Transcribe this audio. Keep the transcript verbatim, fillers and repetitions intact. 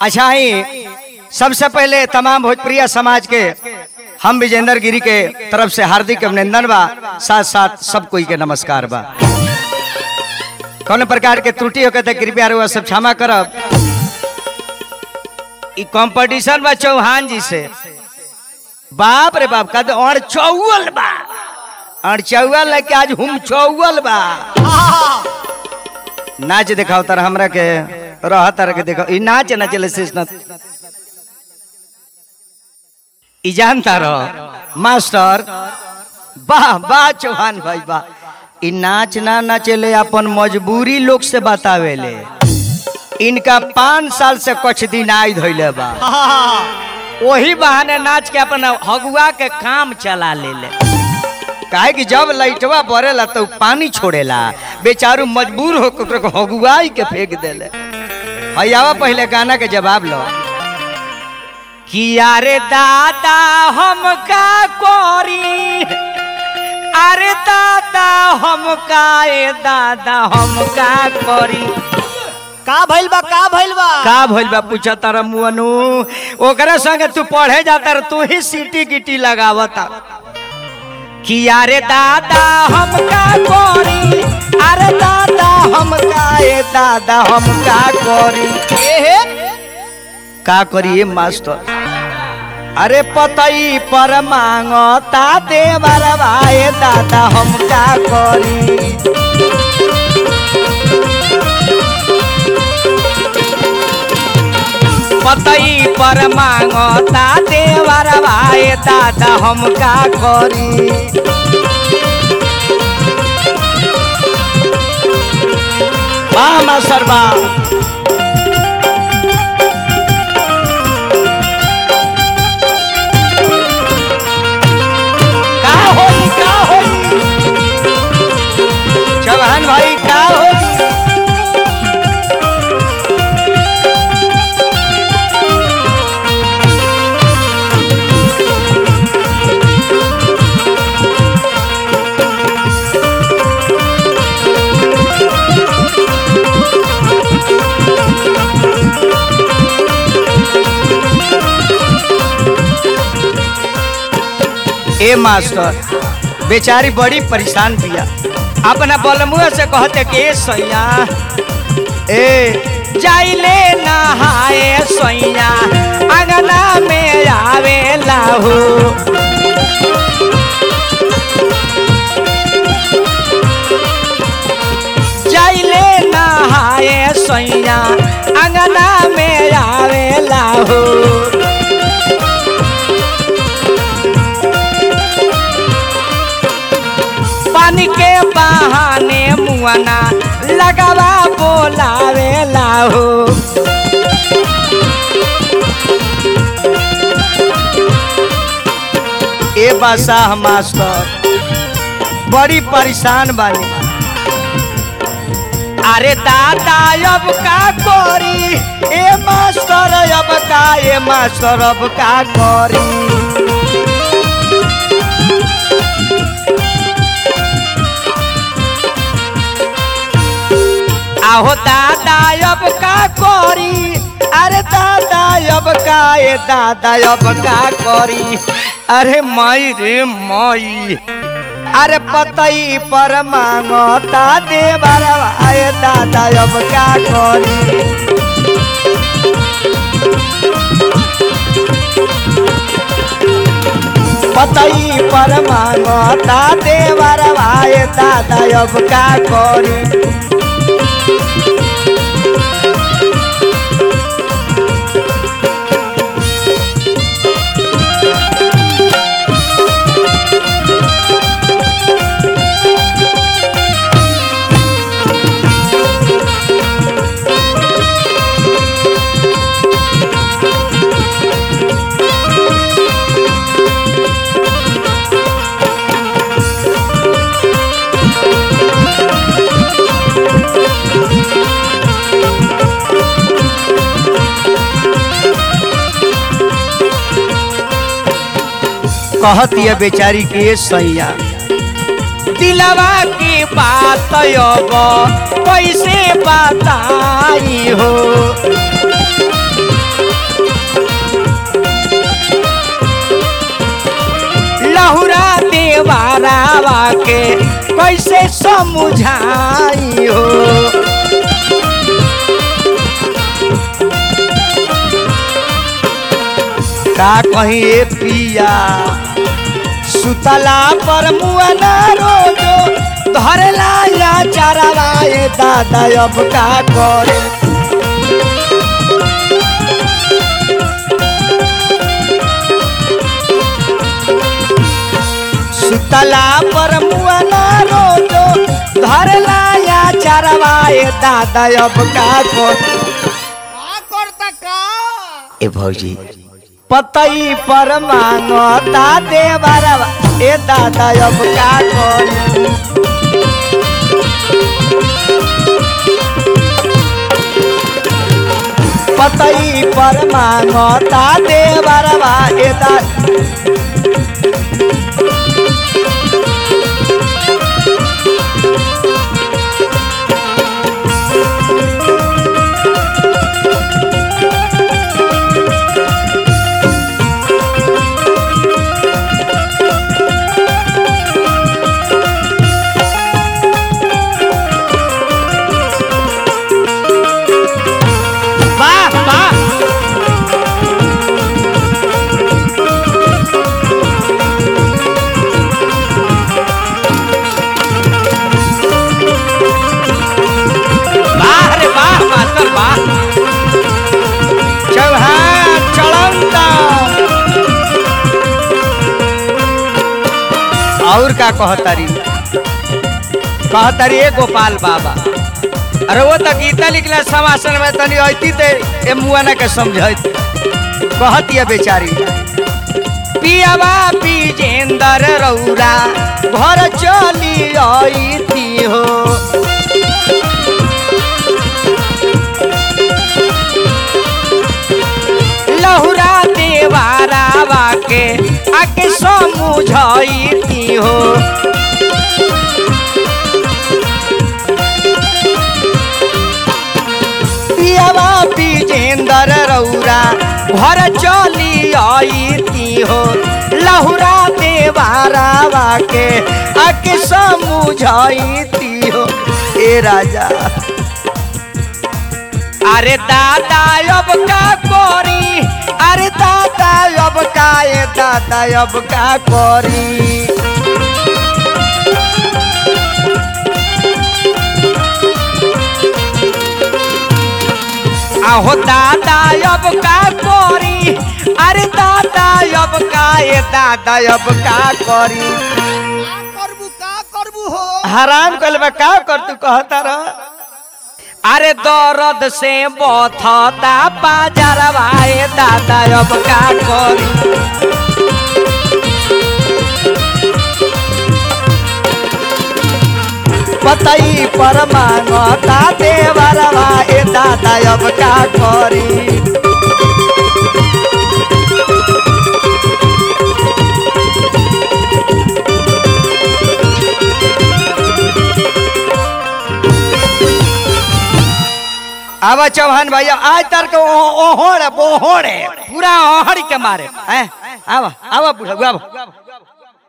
अच्छा ही सबसे पहले तमाम भोजपुरिया समाज के हम विजेंद्र गिरी के तरफ से हार्दिक अभिनंदन बा, साथ साथ सब कोई के नमस्कार बा। कौन प्रकार के त्रुटि होके तो कृपया रहुआ सब क्षमा करब। ई कंपटीशन बा चौहान जी से, बाप रे बाप कद और चौवल बा और चौवल है कि आज हम चौवल बा। नाच दिखाओ तर हमरा के रह तर के देखो ई नाच ना चले शेष ना ई जानता रहो मास्टर वाह वाह चौहान भाई वाह। ई नाच ना ना चले अपन मजबूरी लोग से बतावेले। इनका पाँच साल से कुछ दिन आई धोइले बा, वही बहाने नाच के अपन हगुआ के काम चला ले ले। काहे कि जब लाइटवा बरेला तो पानी छोड़ेला, बेचारू मजबूर होकर हगुआई के फेंक देले। हयावा पहले गाना के जवाब लो कि अरे दादा हम का कोरी, अरे दादा हम का ए दादा हम का कोरी। का भइल बा का भइल बा का भइल बा पूछा तारा मुअनु। ओकरे संगे तू पढ़े जाता रे, तू ही सीटी गिटी लगावता कि अरे दादा हम का कोरी, अरे दादा हम का ए दादा हम का कोरी। एहे का करी मास्टर? अरे पतई पर मांगता देवर भाई दादा हम का करी। पतई पर मांगता देवर भाई दादा हम का करी। वाह मास्टर वाह। चौहान भाई का हो ए मास्टर बेचारी बड़ी परेशान पिया, अपना बलमुआ से कहते कि सैया ए जाइले नहाए सैया अंगना में आवे लाहू। जाइले नहाए सैया अंगना में आवे लाहू। पानी के बहाने मुआना लगावा बोलावे लाहो। ए बादशाह मास्टर बड़ी परेशान बानी। अरे दादा अब का करी ए मास्टर, अब का ए मास्टर अब का करी। आहो दादा अब का करी, अरे दादा अब का ए दादा अब का करी। अरे माई रे माई, अरे पतई पर मांगता देवर भाई दादा अब का करी। पतई पर मांगता देवर भाई दादा अब का करी। कहती है बेचारी के सैया दिलवा की बात अब कैसे बताई हो। दिलावा के कैसे समझाई हो। का कहीं ए पिया सुतला पर मुआना रोजो धरला या चारावा ए दादा अब का करे। सुतला पर मुआना रोजो धरला या चारावा ए दादा अब का करे। का करता का ए भौजी पतई पर मांगता देवरवा ए दादा अब का करी। पतई पर मांगता देवरवा ए दादा और का कहतारी कहतारी ए गोपाल बाबा। अरे वो तो गीता लिखला समासन में तनी आती ते ए मुआना के समझत कहती है बेचारी। पियावा बीजेंदर रौरा घर चली आई थी हो। लहुरा देवारावा के आके समझाई थी हो। पियावा बीजेंदर रौरा घर चली आई थी हो। लहुरा देवारावा के आके समझाई थी हो। ए राजा अरे दादा अब का करी। अरे दादा अब का ए दादा अब का करी। आहो दादा अब का करी। अरे दादा अब का ए दादा अब का करी। का करबू का करबू हो। हराम कलबा का कर तू कहता रह। अरे दर्द से बथता बाजारवा ए दादा अब का करी। पतई पर मांगता देवरवा ए दादा अब का करी। आवा चौहान भैया आज तर के ओहड़ बोहड़ पूरा ओहड़ के मारे हैं। आवा आवा बुढ़ा आवा।